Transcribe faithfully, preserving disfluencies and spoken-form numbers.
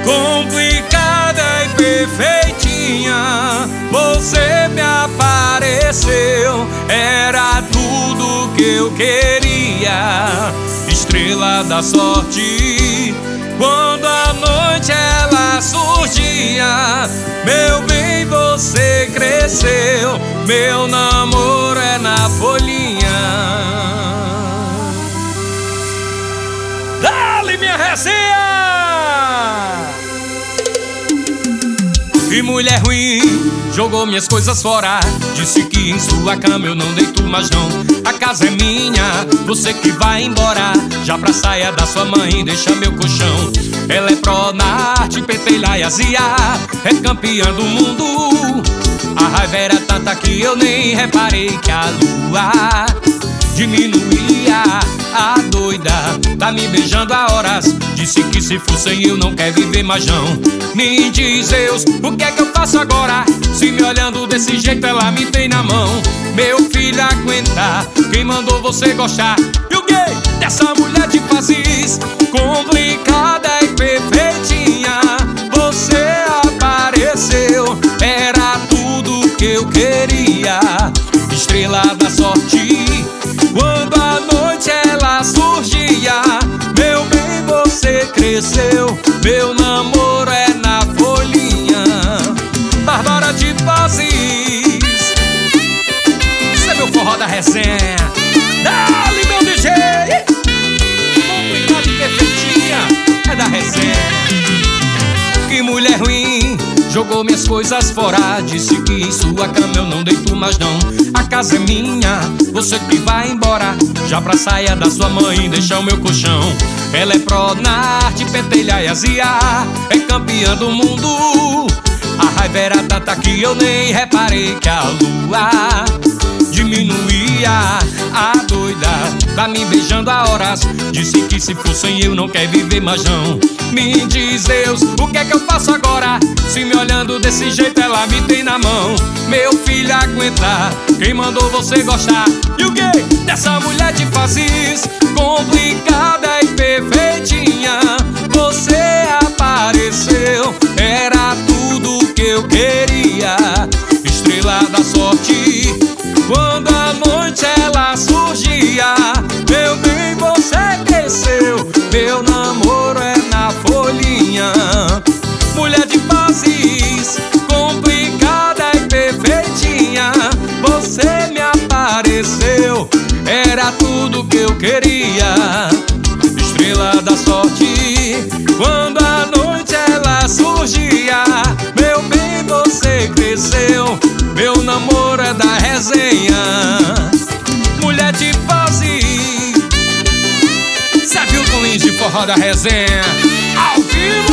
complicada e perfeitinha. Você me apareceu, era tudo que eu queria. Estrela da sorte, quando a noite ela surgia. Meu bem, você cresceu, meu namoro é na folhinha. Dá-lhe, minha resenha! Que mulher ruim, jogou minhas coisas fora. Disse que em sua cama eu não deito mais não. A casa é minha, você que vai embora. Já pra saia da sua mãe, deixa meu colchão. Ela é pró na arte, pentelha e azia, é campeã do mundo. A raiva era tanta que eu nem reparei que a lua diminuía. A doida tá me beijando há horas. Disse que se for sem eu não quer viver mais não. Me diz Deus, o que é que eu faço agora? Se me olhando desse jeito ela me tem na mão. Meu filho aguenta, quem mandou você gostar? E o gay dessa mulher de fazes, complicada e perfeitinha. Você apareceu, era tudo que eu queria. Estrela da sorte, quando a noite ela surgia. Meu bem, você cresceu, meu namoro é na folhinha. Bárbara de Fazes, isso é meu forró da resenha. Dá-lhe, meu D J, complicado e perfeitinha, é da resenha. Que mulher ruim, jogou minhas coisas fora. Disse que em sua cama eu não deito mais não. A casa é minha, você que vai embora. Já pra saia da sua mãe, deixa o meu colchão. Ela é pró na arte, pentelha e azia, é campeã do mundo. A raiva era tanta que eu nem reparei que a lua diminuía. A doida tá me beijando há horas. Disse que se for sem eu não quer viver mais não. Me diz Deus, o que é que eu faço agora? Se me olhando desse jeito ela me tem na mão. Meu filho aguenta, quem mandou você gostar? E o gay dessa mulher de fazes, complicada e perfeitinha. Você apareceu, era tudo que eu queria. Estrela da sorte, quando a noite ela surgia. Meu bem, você cresceu, meu namoro é na folhinha. Mulher de fazes, complicada e perfeitinha. Você me apareceu, era tudo que eu queria. Estrela da sorte, quando a noite ela surgia. Meu bem, você cresceu, meu namoro é da resenha. Mulher de fazes, cê viu com Lins de forró da resenha, ao vivo.